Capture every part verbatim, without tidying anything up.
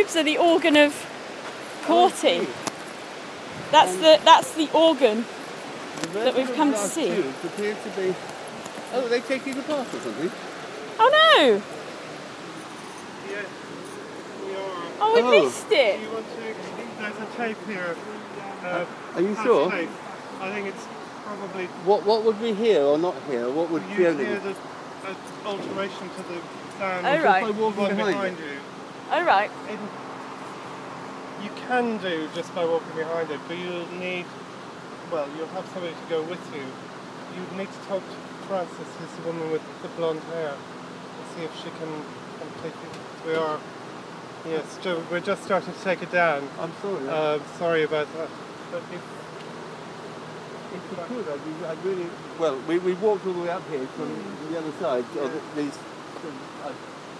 tubes are the organ of Corty. That's the that's the organ that we've come to see. Tubes appear to be. Oh, are they taking it apart or something? Oh no! Yes, we are. Oh, we Oh. missed it. Do you want to? There's a tape here. Uh, Are you patch sure? tape. I think it's probably. What what would we hear or not hear? What would You Fiona hear do? the uh, alteration to the sound Oh, just right. by walking Behind behind, it. you. Oh right. It, you can do just by walking behind it, but you'll need, well, you'll have somebody to go with you. You need to talk to Frances, who's the woman with the blonde hair, and see if she can, can take it. We are, yes, Jo- we're just starting to take it down. I'm sorry. Uh, sorry about that. But if, if you could, I'd, be, I'd really. Well, we, we walked all the way up here from the other side. Yeah. Of the, these. Uh,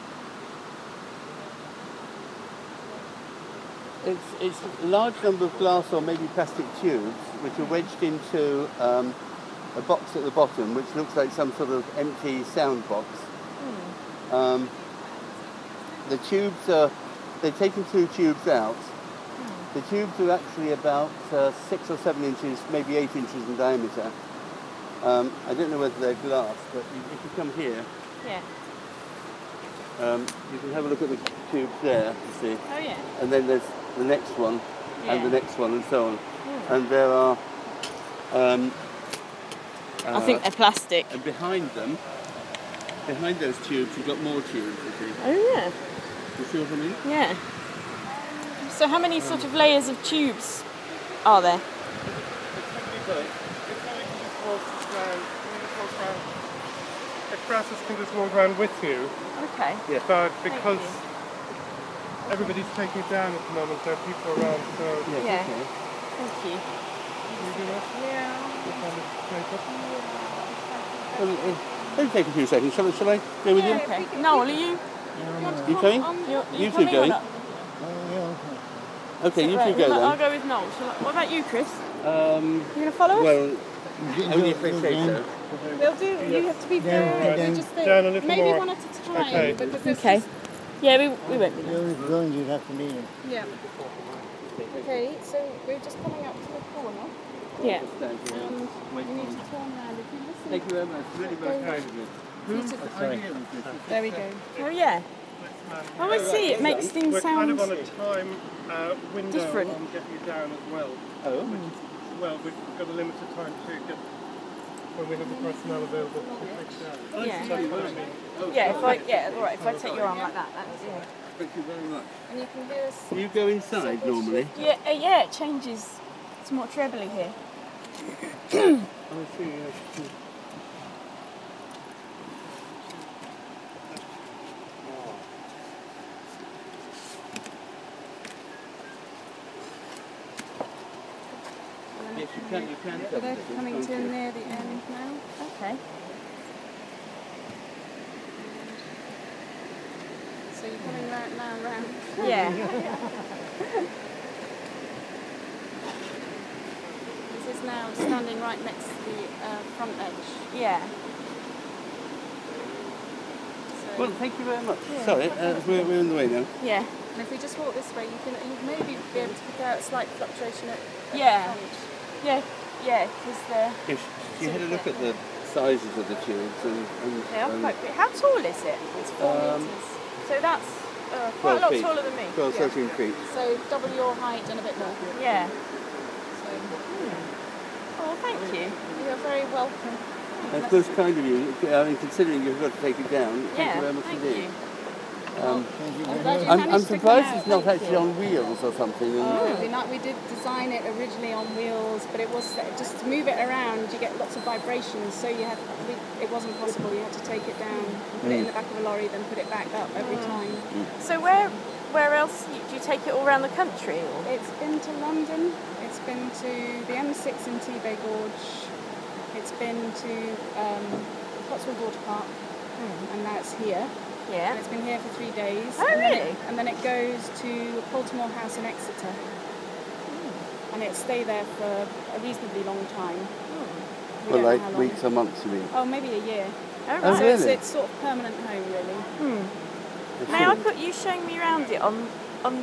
it's it's a large number of glass or maybe plastic tubes which are wedged into um, a box at the bottom, which looks like some sort of empty sound box. Hmm. Um, the tubes are. They've taken two tubes out. The tubes are actually about uh, six or seven inches, maybe eight inches in diameter. Um, I don't know whether they're glass, but if if you come here, Yeah. um, you can have a look at the tubes there, you see. Oh yeah. And then there's the next one, and the Yeah. next one, and so on. Hmm. And there are, um, I think uh, they're plastic. and behind them, behind those tubes, you've got more tubes, you see. Oh yeah. You see what I mean? Yeah. So how many sort of layers of tubes are there? if Frances can just walk around with you, Okay. Yeah. but Thank because you. everybody's taking it down at the moment, there are people around, so Yes, Yeah. okay. Thank you. you do that? Yeah. Just have it straight up. Well, uh, it'll take a few seconds. Shall I, shall I go with you? Okay. Noel, are you? You coming? You're, You two coming or going? not? Okay, you Right, two go well, I'll then. go with Noel. Shall I, what about you, Chris? Um, You going to follow us? well, only if they say so. They'll do. You have to be very. Down, just down a little maybe more. one at a time. Okay. Because this Okay. is- Yeah, we, we won't be The there. only drawings you'd have to need. yeah. Okay, so we're just coming up to the corner, Yeah. Stand here. and Wait you need for to me. turn around. If you listen, Thank you very much. Really very kind of you. Whose Sorry. idea was this? there we go. Oh yeah. Oh, I see. It makes things We're kind sound. of on a time uh, window different. on getting you down as well. Oh. Well, we've got a limited time to get when we have the personnel available to take you down. Yeah. That's what I mean. Oh, Yeah. If I sorry. yeah, all right. If I take your arm like that, that's yeah. Thank you very much. And you can hear us. You go inside normally. Yeah. Uh, yeah. It changes. It's more trebly here. I see. Yes. Yes, you can. You can. But they're coming to near the end now. Okay. So you're coming round now round. Yeah. This is now standing right next to the uh, front edge. Yeah. So, Well, thank you very much. Yeah. Sorry, uh, we're, we're in the way now. Yeah. and if we just walk this way, you can you maybe be able to pick out a slight fluctuation at, at Yeah. the front. Yeah. Yeah. Because they're If you had a look at the sizes of the tubes and, and, they are and quite big. How tall is it? It's four Um, metres. So that's uh, quite a lot feet. taller than me. twelve, Yeah. thirteen feet. So double your height and a bit more. Yeah. So Oh, thank you. you're very welcome. That's most kind of you. I mean, considering you've got to take it down, thank Yeah. you very much Thank indeed. you. Um, I'm glad you I'm, managed I'm to come surprised out. it's not Thank actually you. on wheels or something. And, No, we, not, we did design it originally on wheels, but it was just to move it around. You get lots of vibrations, so you had we, it wasn't possible. You had to take it down, put it in the back of a lorry, then put it back up every time. So where where else do you, do you take it all around the country? Or? It's been to London. It's been to the M six in Tebay Gorge. It's been to um, Cotswold Water Park, and now it's here. And Yeah. it's been here for three days. Oh, and then really? it, and then it goes to Poltimore House in Exeter. And it stay there for a reasonably long time. We well, don't know like how long. weeks or months, you mean? Oh, maybe a year. Oh, Oh, right. So it's, really? it's sort of permanent home, really. May I put you showing me around it on